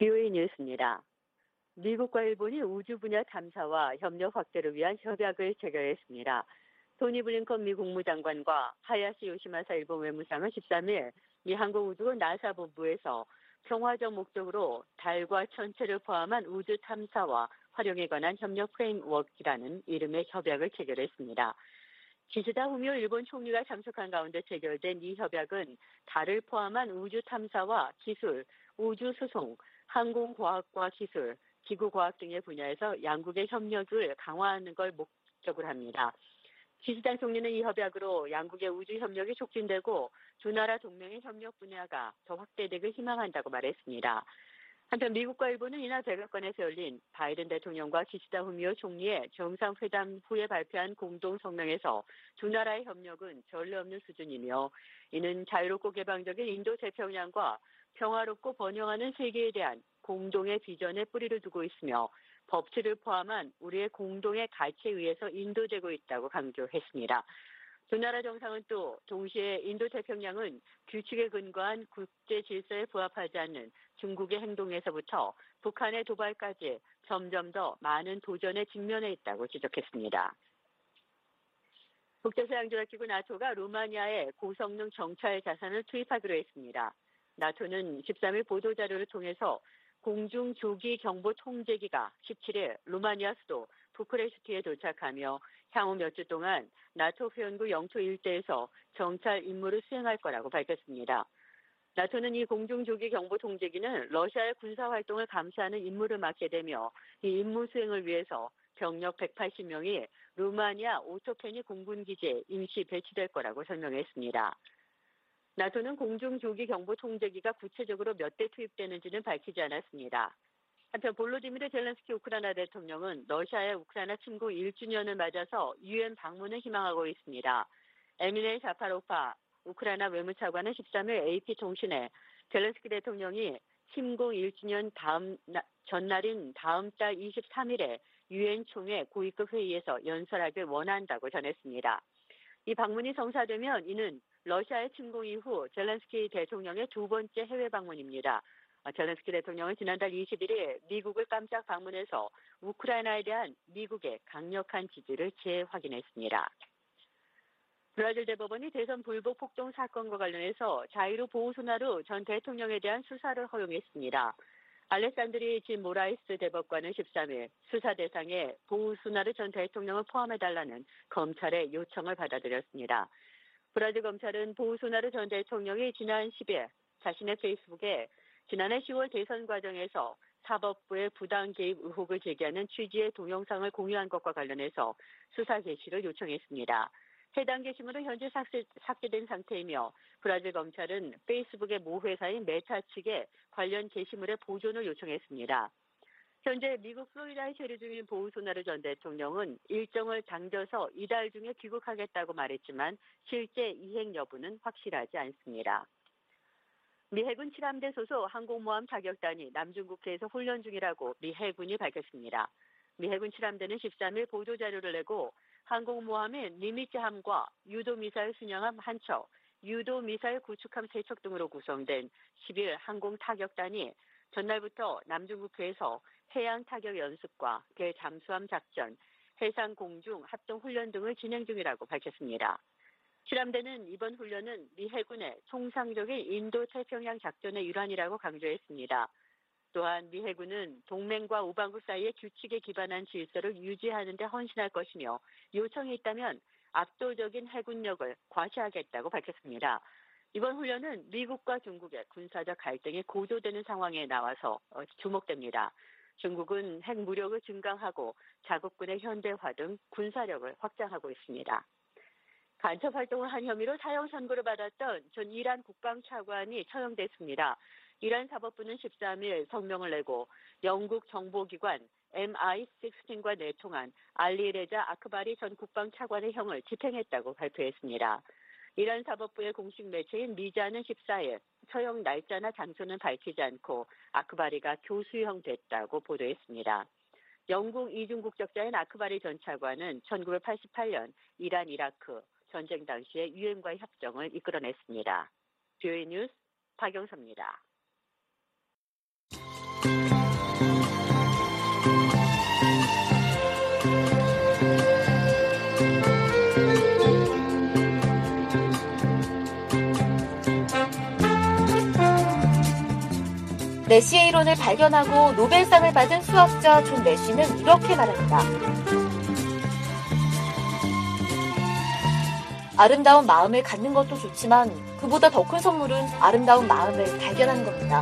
BOA 뉴스입니다. 미국과 일본이 우주 분야 탐사와 협력 확대를 위한 협약을 체결했습니다. 토니 블링컨 미 국무장관과 하야시 요시마사 일본 외무상은 13일 미 항공우주국 나사 본부에서 평화적 목적으로 달과 천체를 포함한 우주 탐사와 활용에 관한 협력 프레임워크라는 이름의 협약을 체결했습니다. 기시다 후미오 일본 총리가 참석한 가운데 체결된 이 협약은 달을 포함한 우주 탐사와 기술, 우주 수송, 항공과학과 기술, 기구과학 등의 분야에서 양국의 협력을 강화하는 걸 목적으로 합니다. 기시다 총리는 이 협약으로 양국의 우주 협력이 촉진되고 두 나라 동맹의 협력 분야가 더 확대되길 희망한다고 말했습니다. 한편 미국과 일본은 이날 백악관에서 열린 바이든 대통령과 기시다 후미오 총리의 정상회담 후에 발표한 공동성명에서 두 나라의 협력은 전례 없는 수준이며 이는 자유롭고 개방적인 인도태평양과 평화롭고 번영하는 세계에 대한 공동의 비전에 뿌리를 두고 있으며 법치를 포함한 우리의 공동의 가치에 의해서 인도되고 있다고 강조했습니다. 두 나라 정상은 또 동시에 인도태평양은 규칙에 근거한 국제 질서에 부합하지 않는 중국의 행동에서부터 북한의 도발까지 점점 더 많은 도전에 직면해 있다고 지적했습니다. 국제서양조약기구 나토가 루마니아에 고성능 정찰 자산을 투입하기로 했습니다. 나토는 13일 보도자료를 통해서 공중조기경보통제기가 17일 루마니아 수도 부크레스트에 도착하며 향후 몇 주 동안 나토 회원국 영토 일대에서 정찰 임무를 수행할 거라고 밝혔습니다. 나토는 이 공중조기경보통제기는 러시아의 군사활동을 감시하는 임무를 맡게 되며 이 임무 수행을 위해서 병력 180명이 루마니아 오토페니 공군기지에 임시 배치될 거라고 설명했습니다. 나토는 공중조기경보통제기가 구체적으로 몇 대 투입되는지는 밝히지 않았습니다. 한편 볼로디미르 젤렌스키 우크라이나 대통령은 러시아의 우크라이나 침공 1주년을 맞아서 유엔 방문을 희망하고 있습니다. 에미네 자파로파 우크라이나 외무차관은 13일 AP통신에 젤렌스키 대통령이 침공 1주년 전날인 다음 달 23일에 유엔 총회 고위급 회의에서 연설하길 원한다고 전했습니다. 이 방문이 성사되면 이는 러시아의 침공 이후 젤렌스키 대통령의 두 번째 해외 방문입니다. 젤렌스키 대통령은 지난달 21일 미국을 깜짝 방문해서 우크라이나에 대한 미국의 강력한 지지를 재확인했습니다. 브라질 대법원이 대선 불복 폭동 사건과 관련해서 자이루 보우소나루 전 대통령에 대한 수사를 허용했습니다. 알레산드리 진 모라이스 대법관은 13일 수사 대상에 보우소나루 전 대통령을 포함해달라는 검찰의 요청을 받아들였습니다. 브라질 검찰은 보우소나루 전 대통령이 지난 10일 자신의 페이스북에 지난해 10월 대선 과정에서 사법부의 부당 개입 의혹을 제기하는 취지의 동영상을 공유한 것과 관련해서 수사 개시를 요청했습니다. 해당 게시물은 현재 삭제된 상태이며 브라질 검찰은 페이스북의 모 회사인 메타 측에 관련 게시물의 보존을 요청했습니다. 현재 미국 플로리다에 체류 중인 보우소나루 전 대통령은 일정을 당겨서 이달 중에 귀국하겠다고 말했지만 실제 이행 여부는 확실하지 않습니다. 미 해군 칠함대 소속 항공모함 타격단이 남중국해에서 훈련 중이라고 미 해군이 밝혔습니다. 미 해군 칠함대는 13일 보도자료를 내고 항공모함인 니미츠함과 유도미사일 순양함 한 척, 유도미사일 구축함 3척 등으로 구성된 10일 항공타격단이 전날부터 남중국해에서 해양 타격 연습과 대잠수함 작전, 해상 공중 합동 훈련 등을 진행 중이라고 밝혔습니다. 칠함대는 이번 훈련은 미 해군의 통상적인 인도-태평양 작전의 일환이라고 강조했습니다. 또한 미 해군은 동맹과 우방국 사이의 규칙에 기반한 질서를 유지하는 데 헌신할 것이며 요청이 있다면 압도적인 해군력을 과시하겠다고 밝혔습니다. 이번 훈련은 미국과 중국의 군사적 갈등이 고조되는 상황에 나와서 주목됩니다. 중국은 핵무력을 증강하고 자국군의 현대화 등 군사력을 확장하고 있습니다. 간첩 활동을 한 혐의로 사형 선고를 받았던 전 이란 국방차관이 처형됐습니다. 이란 사법부는 13일 성명을 내고 영국 정보기관 MI16과 내통한 알리 레자 아크바리 전 국방차관의 형을 집행했다고 발표했습니다. 이란 사법부의 공식 매체인 미자는 14일 처형 날짜나 장소는 밝히지 않고 아크바리가 교수형 됐다고 보도했습니다. 영국 이중 국적자인 아크바리 전 차관은 1988년 이란 이라크 전쟁 당시에 유엔과의 협정을 이끌어냈습니다. BOA 뉴스 박영서입니다. 내시의 이론을 발견하고 노벨상을 받은 수학자 존 내시는 이렇게 말합니다. 아름다운 마음을 갖는 것도 좋지만 그보다 더 큰 선물은 아름다운 마음을 발견하는 겁니다.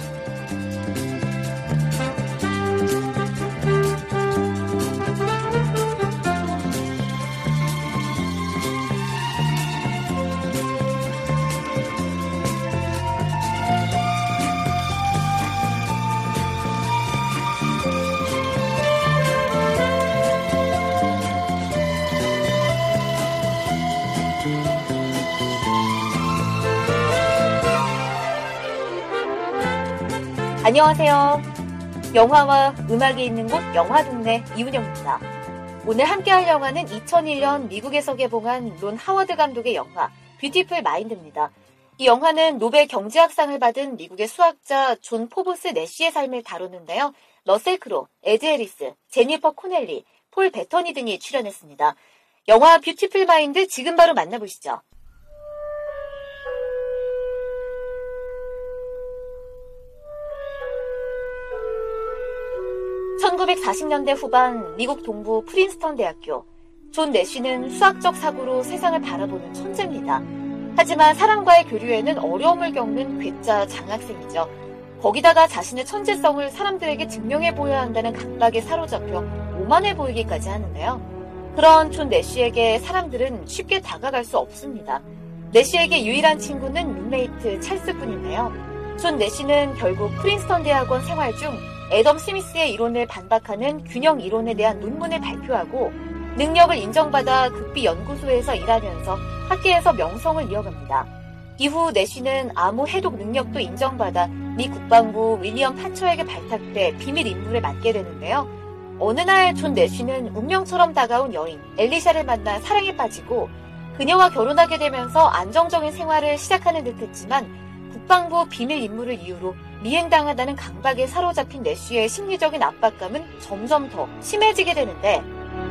안녕하세요. 영화와 음악이 있는 곳 영화동네 이훈영입니다. 오늘 함께할 영화는 2001년 미국에서 개봉한 론 하워드 감독의 영화 뷰티풀 마인드입니다. 이 영화는 노벨 경제학상을 받은 미국의 수학자 존 포보스 내시의 삶을 다루는데요. 러셀 크로, 에드 해리스, 제니퍼 코넬리, 폴 베터니 등이 출연했습니다. 영화 뷰티풀 마인드 지금 바로 만나보시죠. 1940년대 후반 미국 동부 프린스턴 대학교. 존 내시는 수학적 사고로 세상을 바라보는 천재입니다. 하지만 사람과의 교류에는 어려움을 겪는 괴짜 장학생이죠. 거기다가 자신의 천재성을 사람들에게 증명해 보여야 한다는 강박에 사로잡혀 오만해 보이기까지 하는데요. 그런 존 내시에게 사람들은 쉽게 다가갈 수 없습니다. 내시에게 유일한 친구는 룸메이트 찰스뿐인데요. 존 내시는 결국 프린스턴 대학원 생활 중 애덤 스미스의 이론을 반박하는 균형 이론에 대한 논문을 발표하고 능력을 인정받아 극비 연구소에서 일하면서 학계에서 명성을 이어갑니다. 이후 내시는 암호 해독 능력도 인정받아 미 국방부 윌리엄 파처에게 발탁돼 비밀 임무를 맡게 되는데요. 어느 날 존 내시는 운명처럼 다가온 여인 엘리샤를 만나 사랑에 빠지고 그녀와 결혼하게 되면서 안정적인 생활을 시작하는 듯했지만 국방부 비밀 임무를 이유로 미행당하다는 강박에 사로잡힌 내시의 심리적인 압박감은 점점 더 심해지게 되는데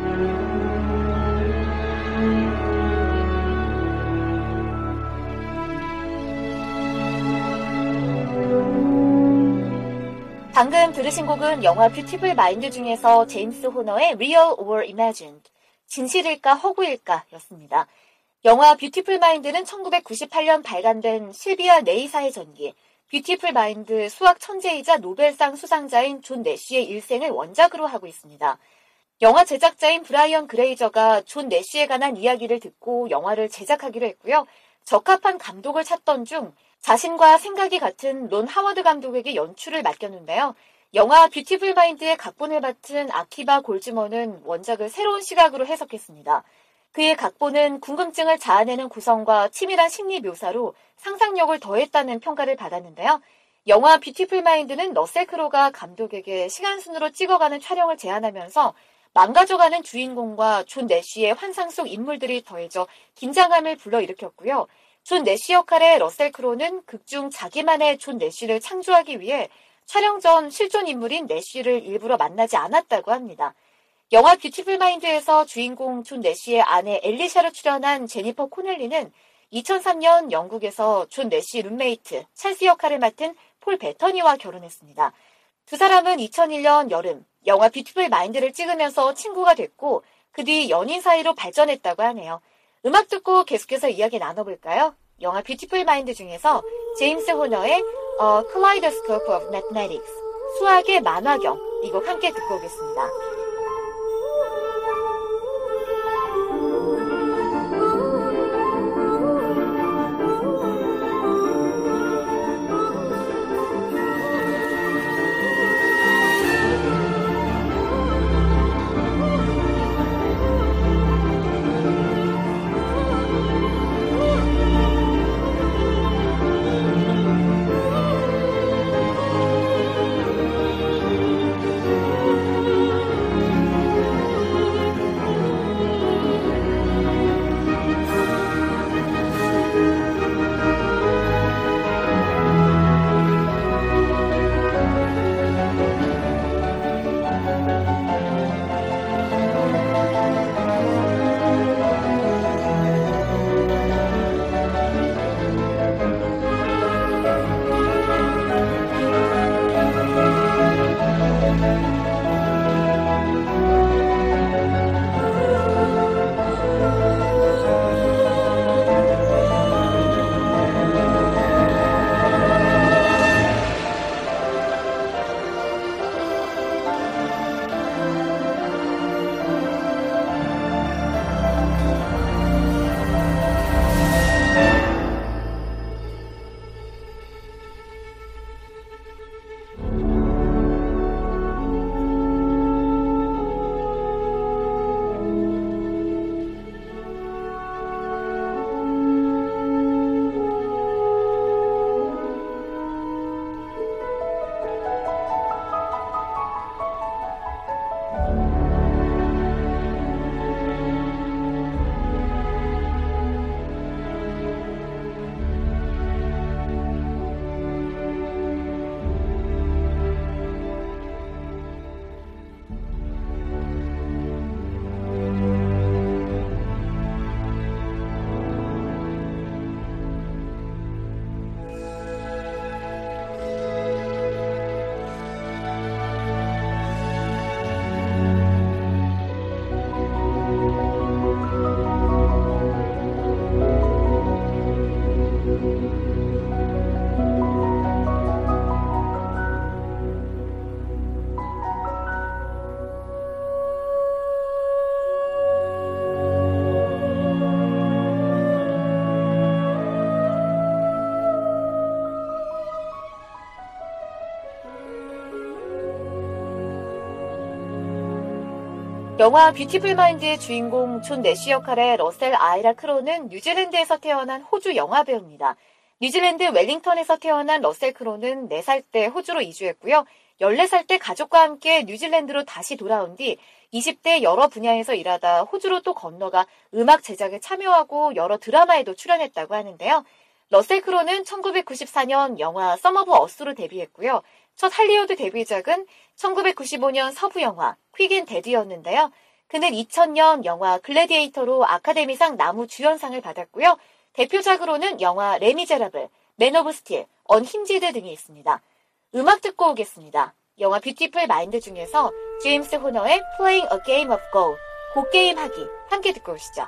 방금 들으신 곡은 영화 뷰티풀 마인드 중에서 제임스 호너의 Real or Imagined, 진실일까 허구일까 였습니다. 영화 뷰티풀 마인드는 1998년 발간된 실비아 네이사의 전기, 뷰티풀 마인드 수학 천재이자 노벨상 수상자인 존 내시의 일생을 원작으로 하고 있습니다. 영화 제작자인 브라이언 그레이저가 존 내시에 관한 이야기를 듣고 영화를 제작하기로 했고요. 적합한 감독을 찾던 중 자신과 생각이 같은 론 하워드 감독에게 연출을 맡겼는데요. 영화 뷰티풀 마인드의 각본을 맡은 아키바 골즈먼은 원작을 새로운 시각으로 해석했습니다. 그의 각본은 궁금증을 자아내는 구성과 치밀한 심리 묘사로 상상력을 더했다는 평가를 받았는데요. 영화 뷰티풀 마인드는 러셀 크로가 감독에게 시간순으로 찍어가는 촬영을 제안하면서 망가져가는 주인공과 존 내시의 환상 속 인물들이 더해져 긴장감을 불러일으켰고요. 존 내시 역할의 러셀 크로는 극중 자기만의 존 내시를 창조하기 위해 촬영 전 실존 인물인 내시를 일부러 만나지 않았다고 합니다. 영화 뷰티풀 마인드에서 주인공 존 내시의 아내 엘리샤로 출연한 제니퍼 코넬리는 2003년 영국에서 존 내시 룸메이트 찰스 역할을 맡은 폴 베터니와 결혼했습니다. 두 사람은 2001년 여름 영화 뷰티풀 마인드를 찍으면서 친구가 됐고 그 뒤 연인 사이로 발전했다고 하네요. 음악 듣고 계속해서 이야기 나눠볼까요? 영화 뷰티풀 마인드 중에서 제임스 호너의 A Kaleidoscope of Mathematics, 수학의 만화경, 이 곡 함께 듣고 오겠습니다. 영화 뷰티풀 마인드의 주인공 존 내쉬 역할의 러셀 아이라 크로는 뉴질랜드에서 태어난 호주 영화배우입니다. 뉴질랜드 웰링턴에서 태어난 러셀 크로는 4살 때 호주로 이주했고요. 14살 때 가족과 함께 뉴질랜드로 다시 돌아온 뒤 20대 여러 분야에서 일하다 호주로 또 건너가 음악 제작에 참여하고 여러 드라마에도 출연했다고 하는데요. 러셀 크로는 1994년 영화 썸 오브 어스로 데뷔했고요. 첫 할리우드 데뷔작은 1995년 서부 영화 퀵 앤 데드였는데요. 그는 2000년 영화 글래디에이터로 아카데미상 남우 주연상을 받았고요. 대표작으로는 영화 레미제라블, 맨 오브 스틸, 언힘지드 등이 있습니다. 음악 듣고 오겠습니다. 영화 뷰티풀 마인드 중에서 제임스 호너의 Playing a Game of Go, 곡게임 하기 함께 듣고 오시죠.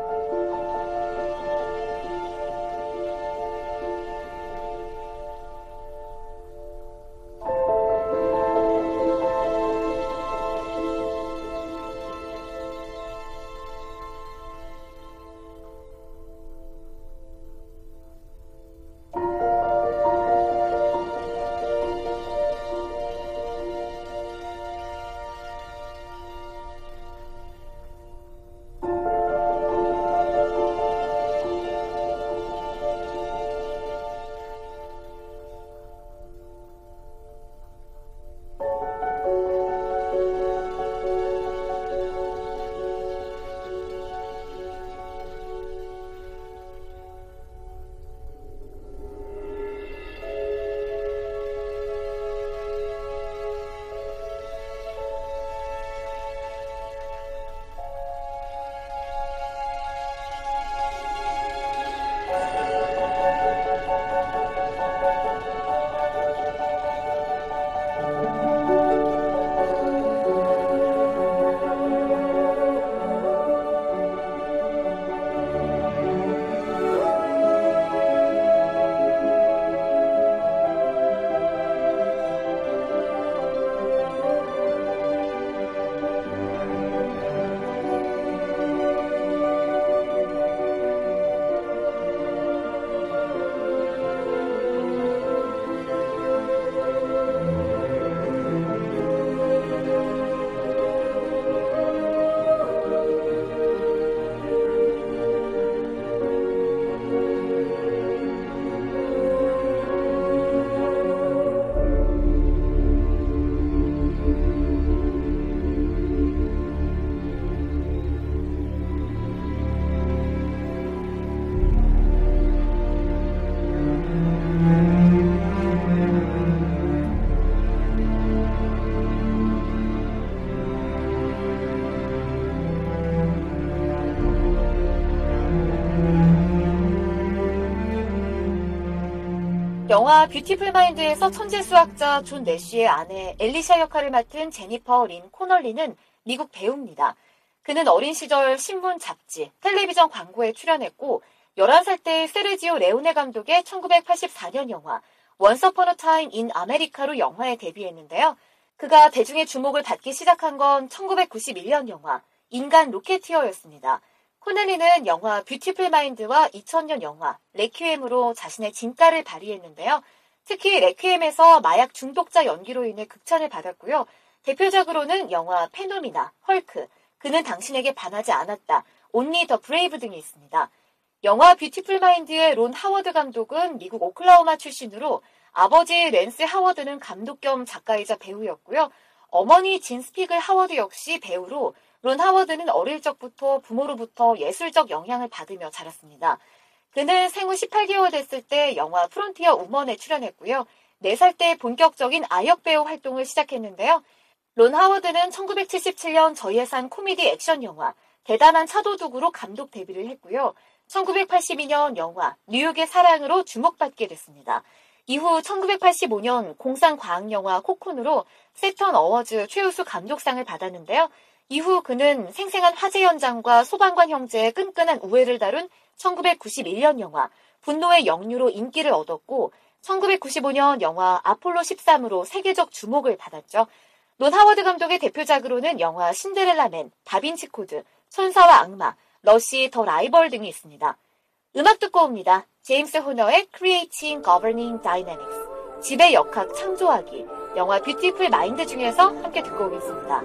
영화 뷰티풀 마인드에서 천재 수학자 존 내쉬의 아내 엘리샤 역할을 맡은 제니퍼 린 코널리는 미국 배우입니다. 그는 어린 시절 신문, 잡지, 텔레비전 광고에 출연했고 11살 때 세르지오 레오네 감독의 1984년 영화 Once Upon a Time in America로 영화에 데뷔했는데요. 그가 대중의 주목을 받기 시작한 건 1991년 영화 인간 로켓티어였습니다. 코넬리는 영화 뷰티풀 마인드와 2000년 영화 레퀴엠으로 자신의 진가를 발휘했는데요. 특히 레퀴엠에서 마약 중독자 연기로 인해 극찬을 받았고요. 대표작으로는 영화 페노미나, 헐크, 그는 당신에게 반하지 않았다, 온리 더 브레이브 등이 있습니다. 영화 뷰티풀 마인드의 론 하워드 감독은 미국 오클라호마 출신으로 아버지 랜스 하워드는 감독 겸 작가이자 배우였고요. 어머니 진 스피글 하워드 역시 배우로 론 하워드는 어릴 적부터 부모로부터 예술적 영향을 받으며 자랐습니다. 그는 생후 18개월 됐을 때 영화 프론티어 우먼에 출연했고요. 4살 때 본격적인 아역 배우 활동을 시작했는데요. 론 하워드는 1977년 저예산 코미디 액션 영화 대단한 차도둑으로 감독 데뷔를 했고요. 1982년 영화 뉴욕의 사랑으로 주목받게 됐습니다. 이후 1985년 공상 과학 영화 코쿤으로 세턴 어워즈 최우수 감독상을 받았는데요. 이후 그는 생생한 화재 현장과 소방관 형제의 끈끈한 우애를 다룬 1991년 영화 분노의 영유로 인기를 얻었고 1995년 영화 아폴로 13으로 세계적 주목을 받았죠. 론 하워드 감독의 대표작으로는 영화 신데렐라맨, 다빈치 코드, 천사와 악마, 러시 더 라이벌 등이 있습니다. 음악 듣고 옵니다. 제임스 호너의 Creating Governing Dynamics, 지배 역학 창조하기, 영화 뷰티풀 마인드 중에서 함께 듣고 오겠습니다.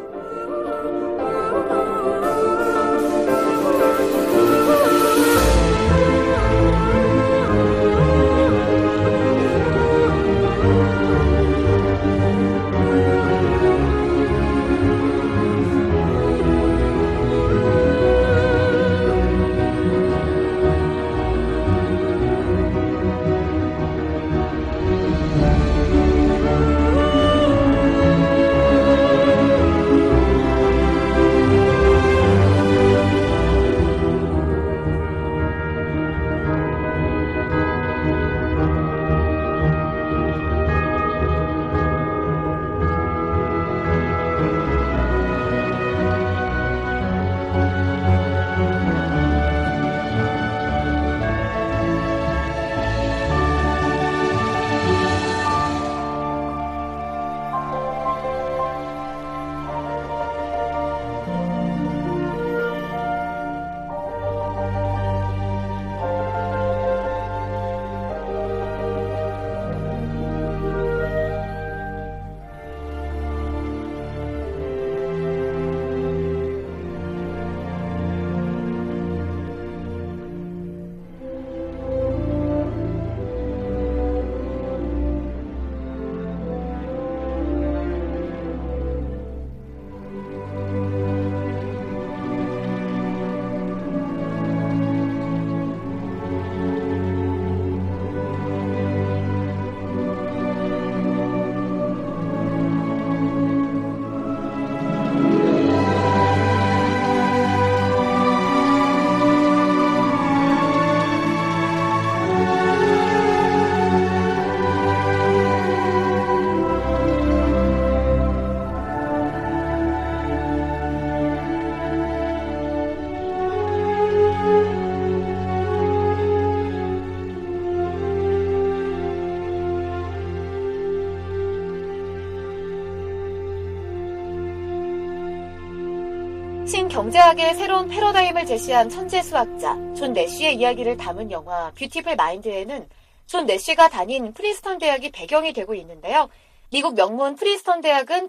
신경제학의 새로운 패러다임을 제시한 천재 수학자 존 내쉬의 이야기를 담은 영화 뷰티풀 마인드에는 존 내쉬가 다닌 프린스턴 대학이 배경이 되고 있는데요. 미국 명문 프린스턴 대학은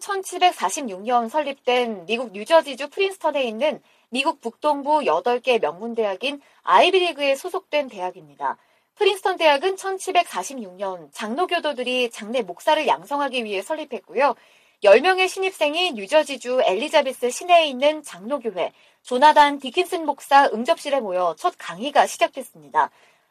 1746년 설립된 미국 뉴저지주 프린스턴에 있는 미국 북동부 8개 명문 대학인 아이비리그에 소속된 대학입니다. 프린스턴 대학은 1746년 장로교도들이 장내 목사를 양성하기 위해 설립했고요. 10명의 신입생이 뉴저지주 엘리자베스 시내에 있는 장로교회 조나단 디킨슨 목사 응접실에 모여 첫 강의가 시작됐습니다.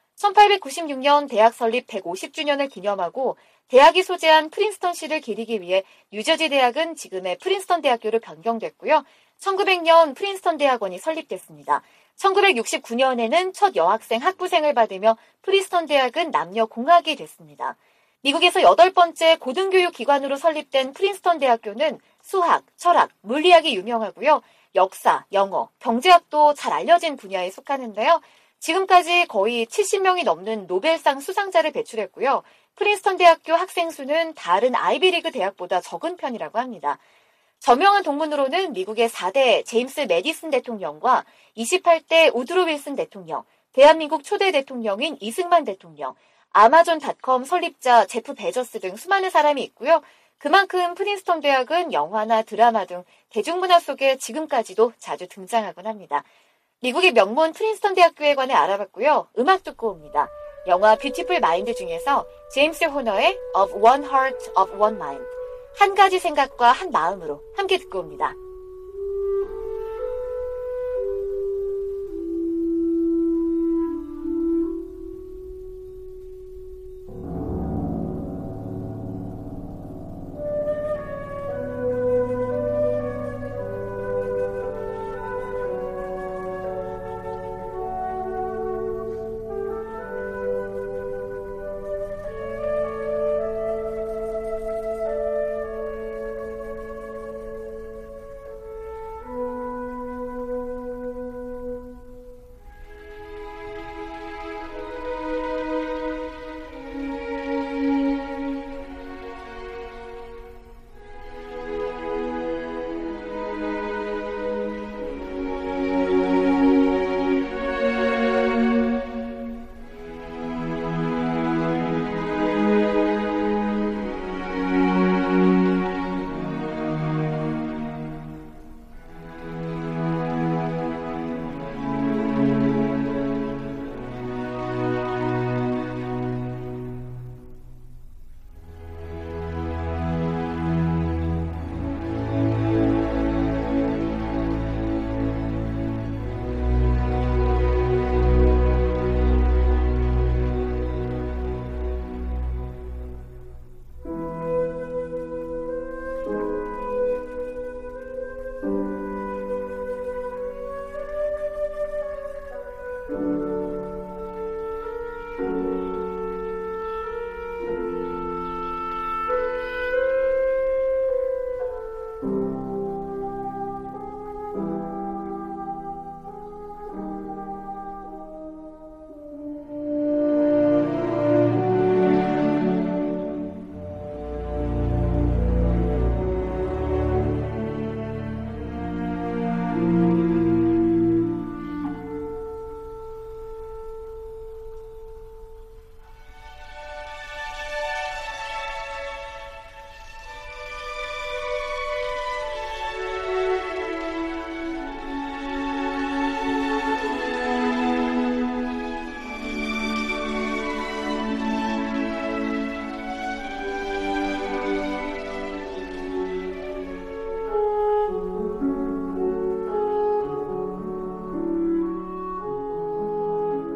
1896년 대학 설립 150주년을 기념하고 대학이 소재한 프린스턴시를 기리기 위해 뉴저지 대학은 지금의 프린스턴 대학교로 변경됐고요. 1900년 프린스턴 대학원이 설립됐습니다. 1969년에는 첫 여학생 학부생을 받으며 프린스턴 대학은 남녀 공학이 됐습니다. 미국에서 8번째 고등교육 기관으로 설립된 프린스턴 대학교는 수학, 철학, 물리학이 유명하고요. 역사, 영어, 경제학도 잘 알려진 분야에 속하는데요. 지금까지 거의 70명이 넘는 노벨상 수상자를 배출했고요. 프린스턴 대학교 학생 수는 다른 아이비리그 대학보다 적은 편이라고 합니다. 저명한 동문으로는 미국의 4대 제임스 메디슨 대통령과 28대 우드로 윌슨 대통령, 대한민국 초대 대통령인 이승만 대통령, 아마존닷컴 설립자 제프 베저스 등 수많은 사람이 있고요. 그만큼 프린스턴 대학은 영화나 드라마 등 대중문화 속에 지금까지도 자주 등장하곤 합니다. 미국의 명문 프린스턴 대학교에 관해 알아봤고요. 음악 듣고 옵니다. 영화 뷰티풀 마인드 중에서 제임스 호너의 Of One Heart, of One Mind, 한 가지 생각과 한 마음으로 함께 듣고 옵니다.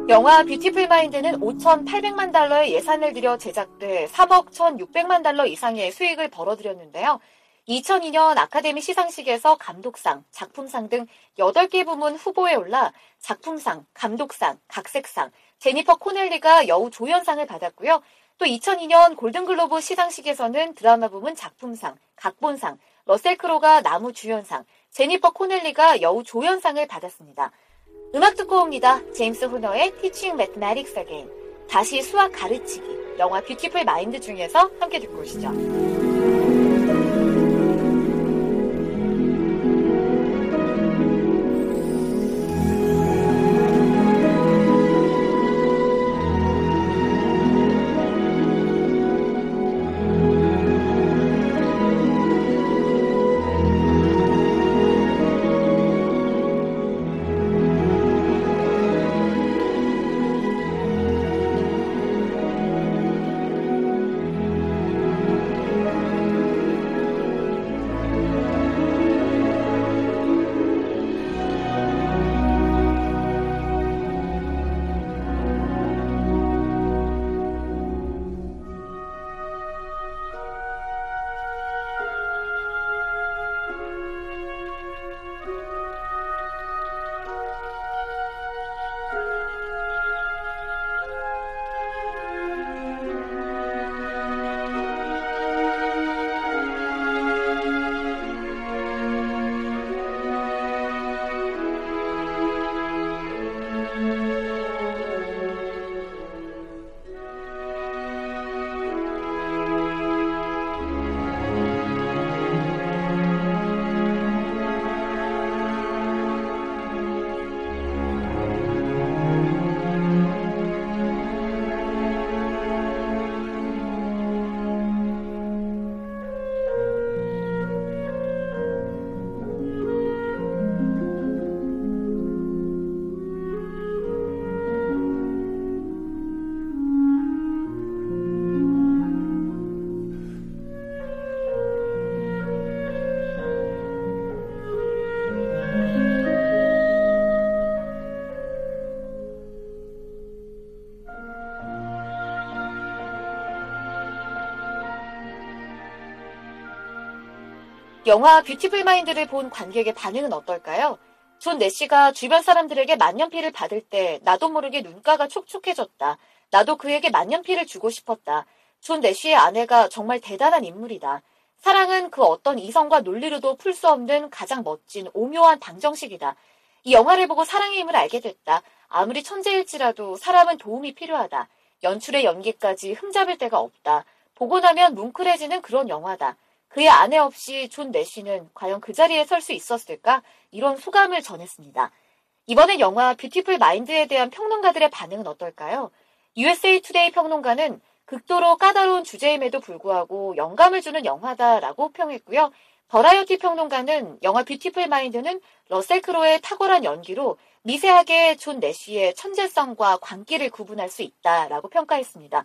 영화 뷰티풀 마인드는 5,800만 달러의 예산을 들여 제작돼 3억 1,600만 달러 이상의 수익을 벌어들였는데요. 2002년 아카데미 시상식에서 감독상, 작품상 등 8개 부문 후보에 올라 작품상, 감독상, 각색상, 제니퍼 코넬리가 여우 조연상을 받았고요. 또 2002년 골든글로브 시상식에서는 드라마 부문 작품상, 각본상, 러셀 크로가 나무 주연상, 제니퍼 코넬리가 여우 조연상을 받았습니다. 음악 듣고 옵니다. 제임스 호너의 Teaching Mathematics Again. 다시 수학 가르치기. 영화 뷰티풀 마인드 중에서 함께 듣고 오시죠. 영화 뷰티풀 마인드를 본 관객의 반응은 어떨까요? 존 내시가 주변 사람들에게 만년필을 받을 때 나도 모르게 눈가가 촉촉해졌다. 나도 그에게 만년필을 주고 싶었다. 존 내시의 아내가 정말 대단한 인물이다. 사랑은 그 어떤 이성과 논리로도 풀 수 없는 가장 멋진 오묘한 방정식이다. 이 영화를 보고 사랑의 힘을 알게 됐다. 아무리 천재일지라도 사람은 도움이 필요하다. 연출의 연기까지 흠잡을 데가 없다. 보고 나면 뭉클해지는 그런 영화다. 그의 아내 없이 존 내시는 과연 그 자리에 설 수 있었을까? 이런 소감을 전했습니다. 이번에 영화 뷰티풀 마인드에 대한 평론가들의 반응은 어떨까요? USA 투데이 평론가는 극도로 까다로운 주제임에도 불구하고 영감을 주는 영화다라고 평했고요. 버라이어티 평론가는 영화 뷰티풀 마인드는 러셀 크로의 탁월한 연기로 미세하게 존 내시의 천재성과 광기를 구분할 수 있다라고 평가했습니다.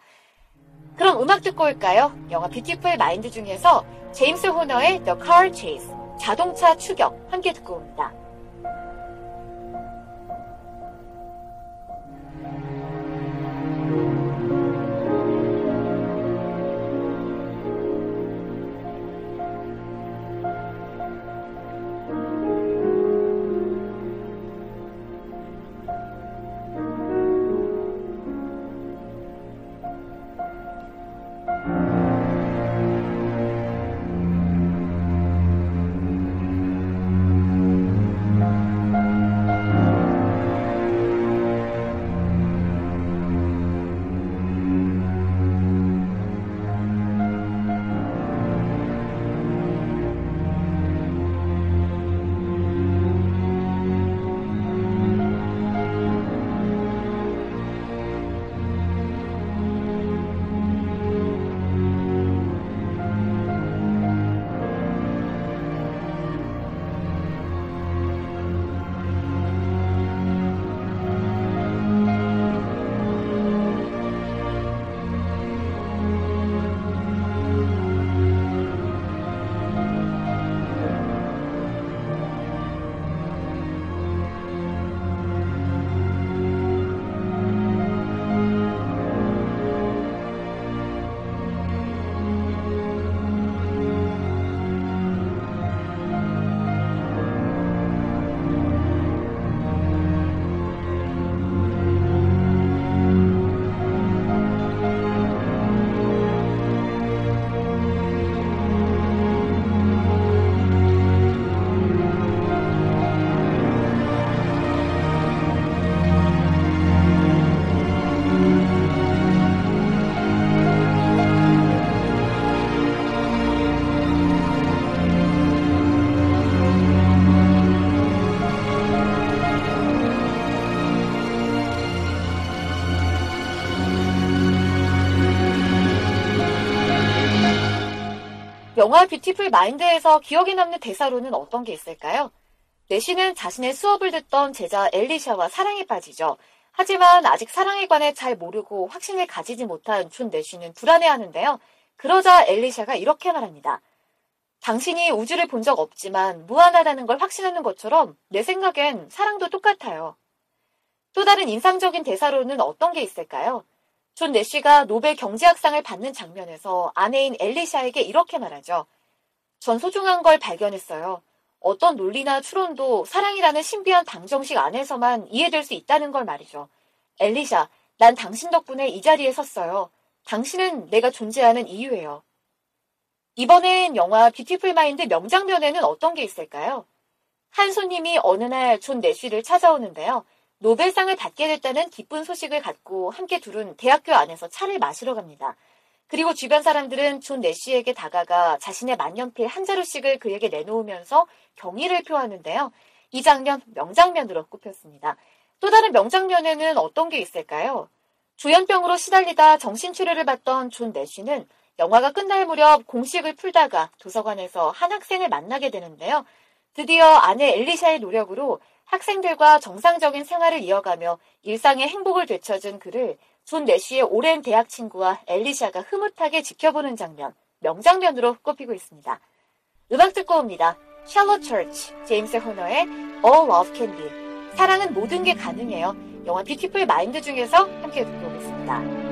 그럼 음악 듣고 올까요? 영화 뷰티풀 마인드 중에서 제임스 호너의 The Car Chase, 자동차 추격 함께 듣고 옵니다. 영화 뷰티풀 마인드에서 기억에 남는 대사로는 어떤 게 있을까요? 내쉬는 자신의 수업을 듣던 제자 엘리샤와 사랑에 빠지죠. 하지만 아직 사랑에 관해 잘 모르고 확신을 가지지 못한 존 내쉬는 불안해하는데요. 그러자 엘리샤가 이렇게 말합니다. 당신이 우주를 본 적 없지만 무한하다는 걸 확신하는 것처럼 내 생각엔 사랑도 똑같아요. 또 다른 인상적인 대사로는 어떤 게 있을까요? 존 내쉬가 노벨 경제학상을 받는 장면에서 아내인 엘리샤에게 이렇게 말하죠. 전 소중한 걸 발견했어요. 어떤 논리나 추론도 사랑이라는 신비한 방정식 안에서만 이해될 수 있다는 걸 말이죠. 엘리샤, 난 당신 덕분에 이 자리에 섰어요. 당신은 내가 존재하는 이유예요. 이번엔 영화 뷰티풀 마인드 명장면에는 어떤 게 있을까요? 한 손님이 어느 날 존 내쉬를 찾아오는데요. 노벨상을 받게 됐다는 기쁜 소식을 갖고 함께 둘은 대학교 안에서 차를 마시러 갑니다. 그리고 주변 사람들은 존 내쉬에게 다가가 자신의 만년필 한 자루씩을 그에게 내놓으면서 경의를 표하는데요. 이 장면 명장면으로 꼽혔습니다. 또 다른 명장면에는 어떤 게 있을까요? 조현병으로 시달리다 정신치료를 받던 존 내쉬는 영화가 끝날 무렵 공식을 풀다가 도서관에서 한 학생을 만나게 되는데요. 드디어 아내 엘리샤의 노력으로 학생들과 정상적인 생활을 이어가며 일상의 행복을 되찾은 그를 존 내쉬의 오랜 대학 친구와 엘리샤가 흐뭇하게 지켜보는 장면, 명장면으로 꼽히고 있습니다. 음악 듣고 옵니다. 샬롯 처치, 제임스 호너의 All Love Can Be. 사랑은 모든 게 가능해요. 영화 뷰티풀 마인드 중에서 함께 듣고 오겠습니다.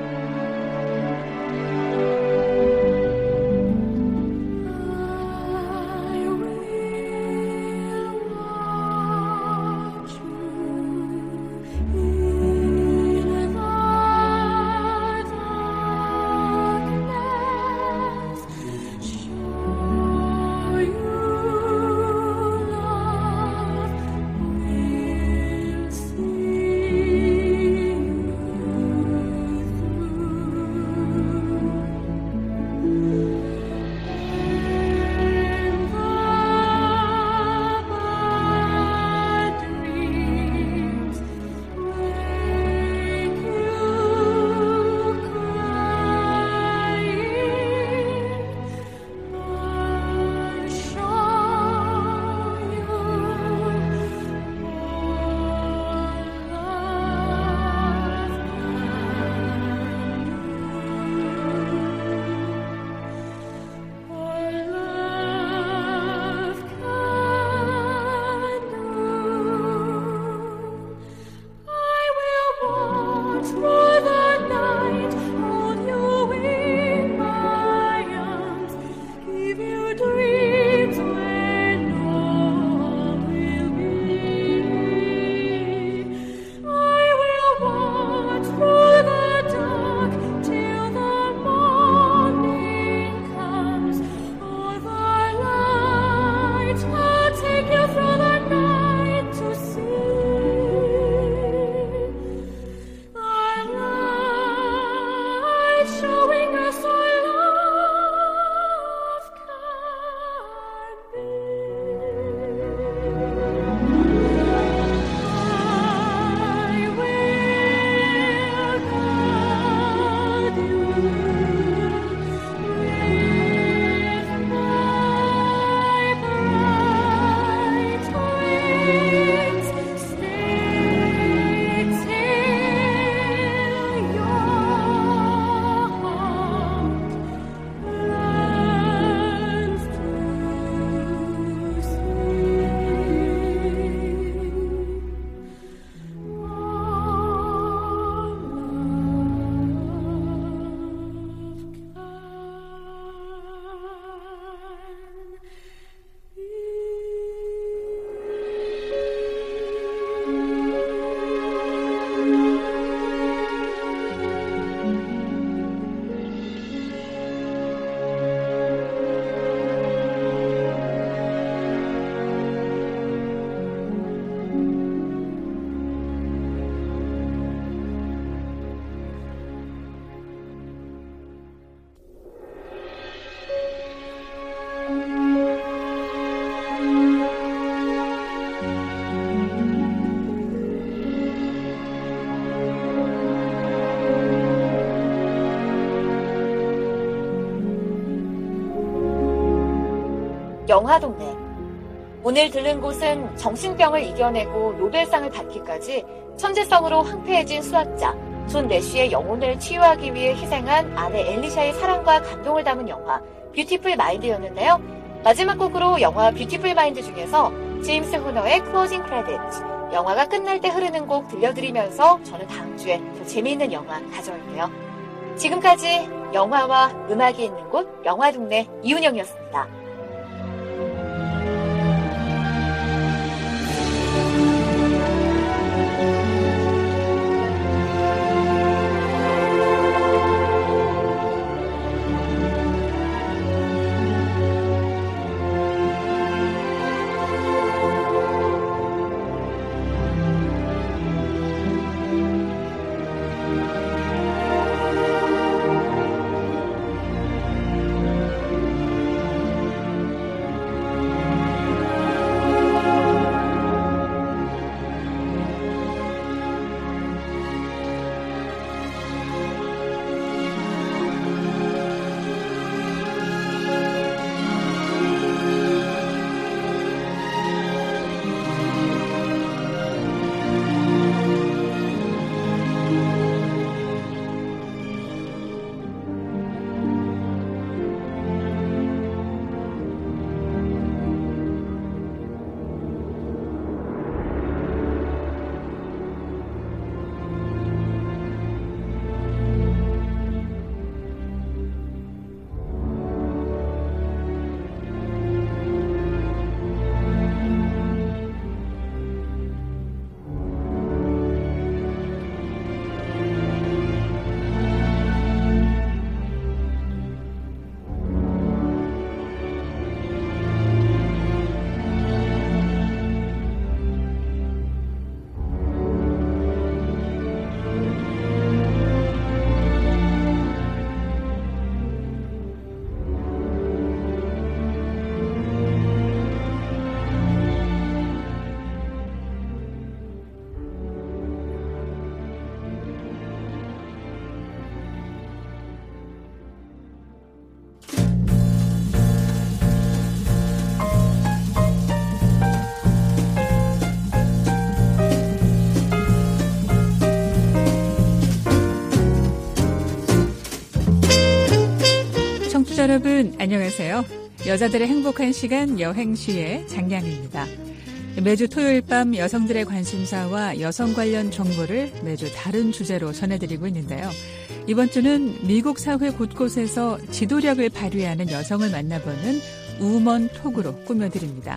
영화동네. 오늘 들른 곳은 정신병을 이겨내고 노벨상을 받기까지 천재성으로 황폐해진 수학자 존 내쉬의 영혼을 치유하기 위해 희생한 아내 엘리샤의 사랑과 감동을 담은 영화 뷰티풀 마인드였는데요. 마지막 곡으로 영화 뷰티풀 마인드 중에서 제임스 호너의 클로징 크레딧, 영화가 끝날 때 흐르는 곡 들려드리면서 저는 다음 주에 더 재미있는 영화 가져올게요. 지금까지 영화와 음악이 있는 곳 영화동네 이은영이었습니다. 청취자 여러분 안녕하세요. 여자들의 행복한 시간 여행시의 장량입니다. 매주 토요일 밤 여성들의 관심사와 여성 관련 정보를 매주 다른 주제로 전해드리고 있는데요. 이번 주는 미국 사회 곳곳에서 지도력을 발휘하는 여성을 만나보는 우먼 톡으로 꾸며드립니다.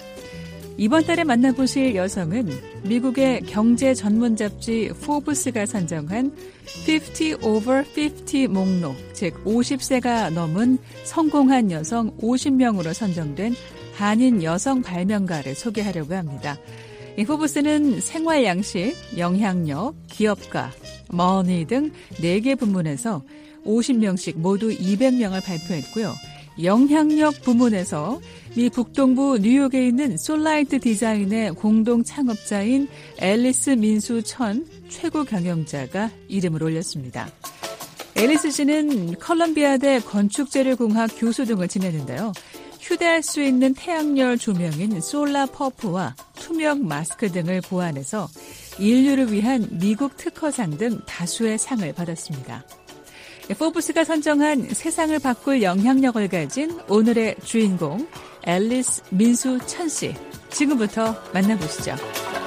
이번 달에 만나보실 여성은 미국의 경제 전문 잡지 포브스가 선정한 50 over 50 목록, 즉 50세가 넘은 성공한 여성 50명으로 선정된 한인 여성 발명가를 소개하려고 합니다. 이 포브스는 생활 양식, 영향력, 기업가, 머니 등 4개 부문에서 50명씩 모두 200명을 발표했고요. 영향력 부문에서 미 북동부 뉴욕에 있는 솔라이트 디자인의 공동 창업자인 앨리스 민수 천 최고 경영자가 이름을 올렸습니다. 앨리스 씨는 컬럼비아대 건축재료공학 교수 등을 지내는데요. 휴대할 수 있는 태양열 조명인 솔라 퍼프와 투명 마스크 등을 고안해서 인류를 위한 미국 특허상 등 다수의 상을 받았습니다. 포브스가 선정한 세상을 바꿀 영향력을 가진 오늘의 주인공 앨리스 민수 천 씨, 지금부터 만나보시죠.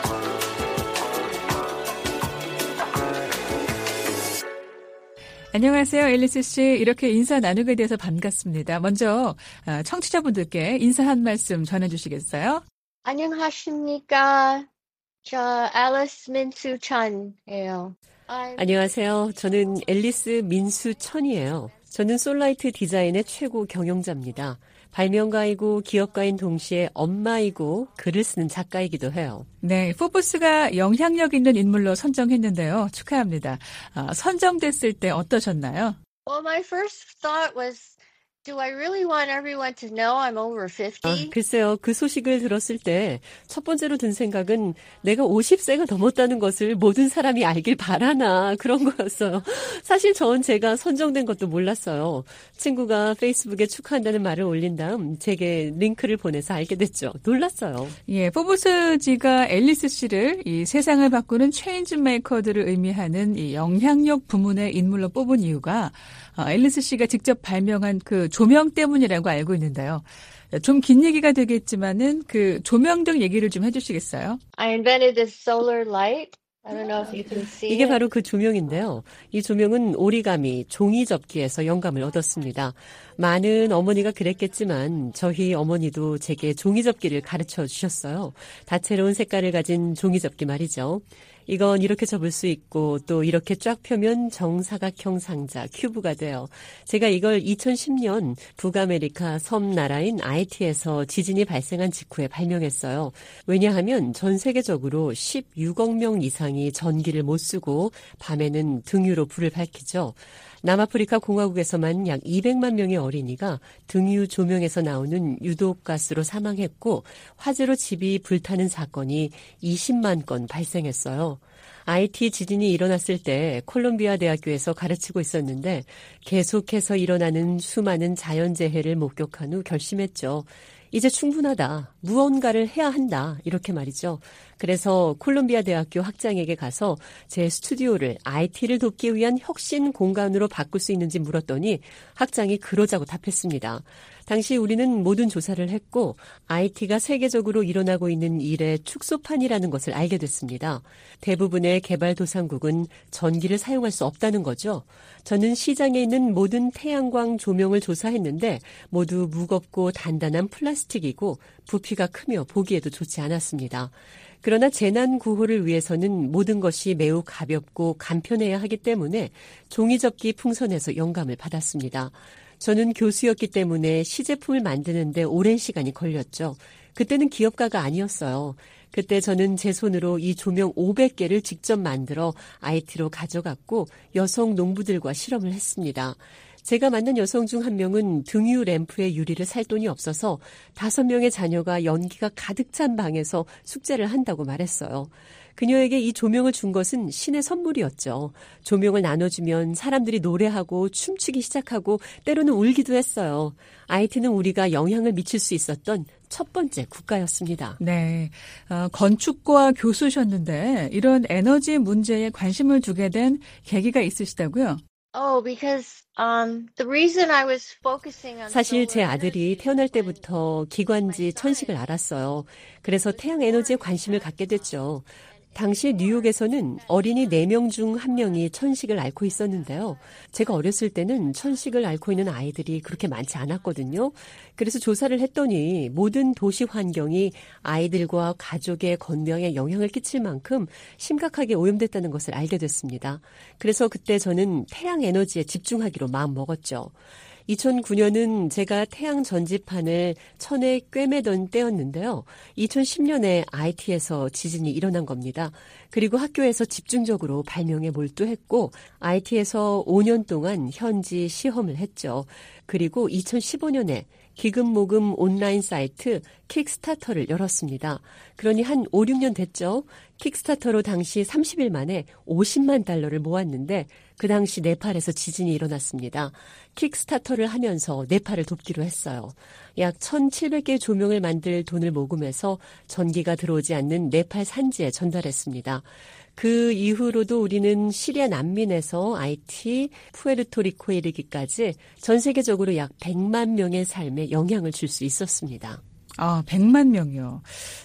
안녕하세요, 앨리스 씨. 이렇게 인사 나누게 돼서 반갑습니다. 먼저 청취자분들께 인사 한 말씀 전해주시겠어요? 안녕하십니까. 저 앨리스 민수 천이에요. 안녕하세요. 저는 앨리스 민수 천이에요. 저는 솔라이트 디자인의 최고 경영자입니다. 발명가이고 기업가인 동시에 엄마이고 글을 쓰는 작가이기도 해요. 네, 포브스가 영향력 있는 인물로 선정했는데요. 축하합니다. 선정됐을 때 어떠셨나요? Well, my first thought was do I really want everyone to know I'm over 50? 글쎄요. 그 소식을 들었을 때 첫 번째로 든 생각은 내가 50세가 넘었다는 것을 모든 사람이 알길 바라나 그런 거였어요. 사실 전 제가 선정된 것도 몰랐어요. 친구가 페이스북에 축하한다는 말을 올린 다음 제게 링크를 보내서 알게 됐죠. 놀랐어요. 예, 포브스지가 앨리스 씨를 이 세상을 바꾸는 체인지 메이커들을 의미하는 이 영향력 부문의 인물로 뽑은 이유가 앨리스 씨가 직접 발명한 그 조명 때문이라고 알고 있는데요. 좀 긴 얘기가 되겠지만은 그 조명적 얘기를 좀 해주시겠어요? I invented this solar light. I don't know if you can see 이게 it. 바로 그 조명인데요. 이 조명은 오리가미, 종이접기에서 영감을 얻었습니다. 많은 어머니가 그랬겠지만 저희 어머니도 제게 종이접기를 가르쳐 주셨어요. 다채로운 색깔을 가진 종이접기 말이죠. 이건 이렇게 접을 수 있고 또 이렇게 쫙 펴면 정사각형 상자, 큐브가 돼요. 제가 이걸 2010년 북아메리카 섬나라인 아이티에서 지진이 발생한 직후에 발명했어요. 왜냐하면 전 세계적으로 16억 명 이상이 전기를 못 쓰고 밤에는 등유로 불을 밝히죠. 남아프리카 공화국에서만 약 200만 명의 어린이가 등유 조명에서 나오는 유독가스로 사망했고 화재로 집이 불타는 사건이 20만 건 발생했어요. IT 지진이 일어났을 때 콜롬비아 대학교에서 가르치고 있었는데 계속해서 일어나는 수많은 자연재해를 목격한 후 결심했죠. 이제 충분하다. 무언가를 해야 한다. 이렇게 말이죠. 그래서 콜롬비아 대학교 학장에게 가서 제 스튜디오를 IT를 돕기 위한 혁신 공간으로 바꿀 수 있는지 물었더니 학장이 그러자고 답했습니다. 당시 우리는 모든 조사를 했고 IT가 세계적으로 일어나고 있는 일의 축소판이라는 것을 알게 됐습니다. 대부분의 개발도상국은 전기를 사용할 수 없다는 거죠. 저는 시장에 있는 모든 태양광 조명을 조사했는데 모두 무겁고 단단한 플라스틱이고 부피가 크며 보기에도 좋지 않았습니다. 그러나 재난 구호를 위해서는 모든 것이 매우 가볍고 간편해야 하기 때문에 종이접기 풍선에서 영감을 받았습니다. 저는 교수였기 때문에 시제품을 만드는 데 오랜 시간이 걸렸죠. 그때는 기업가가 아니었어요. 그때 저는 제 손으로 이 조명 500개를 직접 만들어 IT로 가져갔고 여성 농부들과 실험을 했습니다. 제가 만난 여성 중 한 명은 등유 램프의 유리를 살 돈이 없어서 5명의 자녀가 연기가 가득 찬 방에서 숙제를 한다고 말했어요. 그녀에게 이 조명을 준 것은 신의 선물이었죠. 조명을 나눠주면 사람들이 노래하고 춤추기 시작하고 때로는 울기도 했어요. IT는 우리가 영향을 미칠 수 있었던 첫 번째 국가였습니다. 네, 건축과 교수셨는데 이런 에너지 문제에 관심을 두게 된 계기가 있으시다고요? Because the reason I was focusing on 사실 제 solar 아들이 energy 태어날 was when 때부터 기관지 천식을 알았어요. 그래서 태양 에너지에 관심을 갖게 됐죠. 당시 뉴욕에서는 어린이 4명 중 1명이 천식을 앓고 있었는데요. 제가 어렸을 때는 천식을 앓고 있는 아이들이 그렇게 많지 않았거든요. 그래서 조사를 했더니 모든 도시 환경이 아이들과 가족의 건강에 영향을 끼칠 만큼 심각하게 오염됐다는 것을 알게 됐습니다. 그래서 그때 저는 태양 에너지에 집중하기로 마음먹었죠. 2009년은 제가 태양 전지판을 천에 꿰매던 때였는데요. 2010년에 IT에서 지진이 일어난 겁니다. 그리고 학교에서 집중적으로 발명에 몰두했고 IT에서 5년 동안 현지 시험을 했죠. 그리고 2015년에 기금모금 온라인 사이트 킥스타터를 열었습니다. 그러니 한 5, 6년 됐죠. 킥스타터로 당시 30일 만에 $50만 모았는데 그 당시 네팔에서 지진이 일어났습니다. 킥스타터를 하면서 네팔을 돕기로 했어요. 약 1,700개의 조명을 만들 돈을 모금해서 전기가 들어오지 않는 네팔 산지에 전달했습니다. 그 이후로도 우리는 시리아 난민에서 IT, 푸에르토리코에 이르기까지 전 세계적으로 약 100만 명의 삶에 영향을 줄 수 있었습니다. 100만 명이요.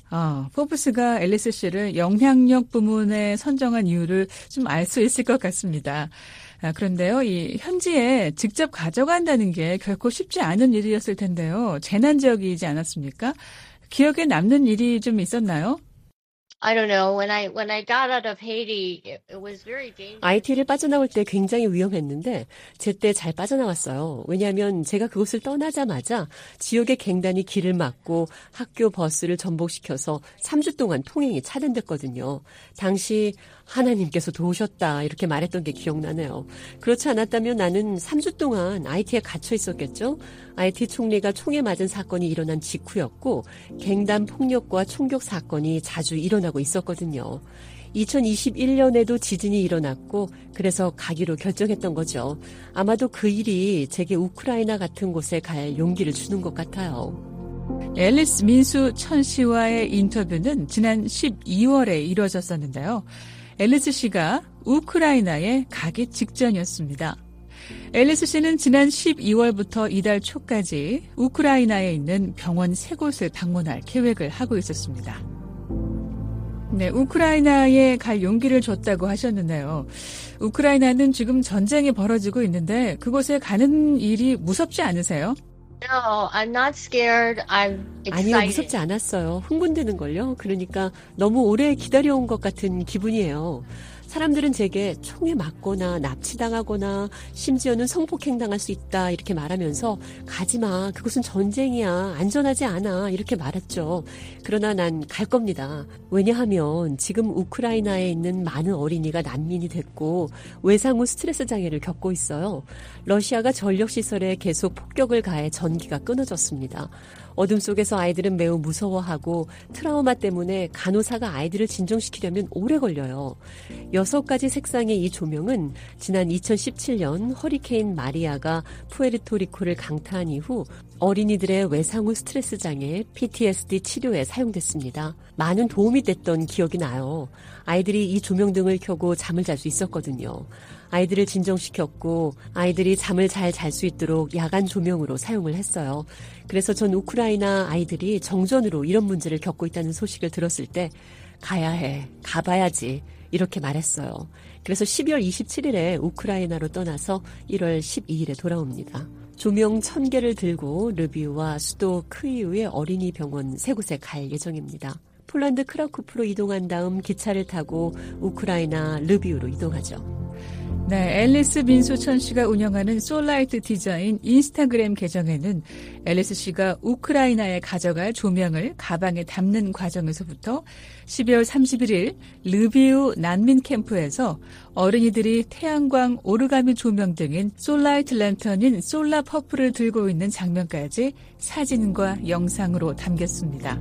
포브스가 앨리스 씨를 영향력 부문에 선정한 이유를 좀 알 수 있을 것 같습니다. 그런데요, 이 현지에 직접 가져간다는 게 결코 쉽지 않은 일이었을 텐데요. 재난 지역이지 않았습니까? 기억에 남는 일이 좀 있었나요? I don't know. When I got out of Haiti, it was very dangerous. IT를 빠져나올 때 굉장히 위험했는데 제때 잘 빠져나왔어요. 왜냐하면 제가 그곳을 떠나자마자 지역의 갱단이 길을 막고 학교 버스를 전복시켜서 3주 동안 통행이 차단됐거든요. 당시 하나님께서 도우셨다 이렇게 말했던 게 기억나네요. 그렇지 않았다면 나는 3주 동안 IT에 갇혀 있었겠죠. IT 총리가 총에 맞은 사건이 일어난 직후였고 갱단 폭력과 총격 사건이 자주 일어나고 있었거든요. 2021년에도 지진이 일어났고 그래서 가기로 결정했던 거죠. 아마도 그 일이 제게 우크라이나 같은 곳에 갈 용기를 주는 것 같아요. 앨리스 민수 천 씨와의 인터뷰는 지난 12월에 이루어졌었는데요. 앨리스 씨가 우크라이나에 가기 직전이었습니다. 앨리스 씨는 지난 12월부터 이달 초까지 우크라이나에 있는 병원 3곳을 방문할 계획을 하고 있었습니다. 네, 우크라이나에 갈 용기를 줬다고 하셨는데요. 우크라이나는 지금 전쟁이 벌어지고 있는데 그곳에 가는 일이 무섭지 않으세요? No, I'm not scared. I'm excited. 아니요, 무섭지 않았어요. 흥분되는걸요. 그러니까 너무 오래 기다려온 것 같은 기분이에요. 사람들은 제게 총에 맞거나 납치당하거나 심지어는 성폭행당할 수 있다 이렇게 말하면서 가지마, 그곳은 전쟁이야, 안전하지 않아 이렇게 말했죠. 그러나 난 갈 겁니다. 왜냐하면 지금 우크라이나에 있는 많은 어린이가 난민이 됐고 외상 후 스트레스 장애를 겪고 있어요. 러시아가 전력시설에 계속 폭격을 가해 전기가 끊어졌습니다. 어둠 속에서 아이들은 매우 무서워하고 트라우마 때문에 간호사가 아이들을 진정시키려면 오래 걸려요. 6가지 색상의 이 조명은 지난 2017년 허리케인 마리아가 푸에르토리코를 강타한 이후 어린이들의 외상 후 스트레스 장애, PTSD 치료에 사용됐습니다. 많은 도움이 됐던 기억이 나요. 아이들이 이 조명등을 켜고 잠을 잘 수 있었거든요. 아이들을 진정시켰고 아이들이 잠을 잘 잘 수 있도록 야간 조명으로 사용을 했어요. 그래서 전 우크라이나 아이들이 정전으로 이런 문제를 겪고 있다는 소식을 들었을 때 가야 해, 가봐야지 이렇게 말했어요. 그래서 12월 27일에 우크라이나로 떠나서 1월 12일에 돌아옵니다. 조명 1000개를 들고 르비우와 수도 크이우의 어린이 병원 3곳에 갈 예정입니다. 폴란드 크라쿠프로 이동한 다음 기차를 타고 우크라이나 르비우로 이동하죠. 네, 앨리스 민수천 씨가 운영하는 솔라이트 디자인 인스타그램 계정에는 앨리스 씨가 우크라이나에 가져갈 조명을 가방에 담는 과정에서부터 12월 31일 르비우 난민 캠프에서 어린이들이 태양광 오르가미 조명 등인 솔라이트 랜턴인 솔라 퍼플을 들고 있는 장면까지 사진과 영상으로 담겼습니다.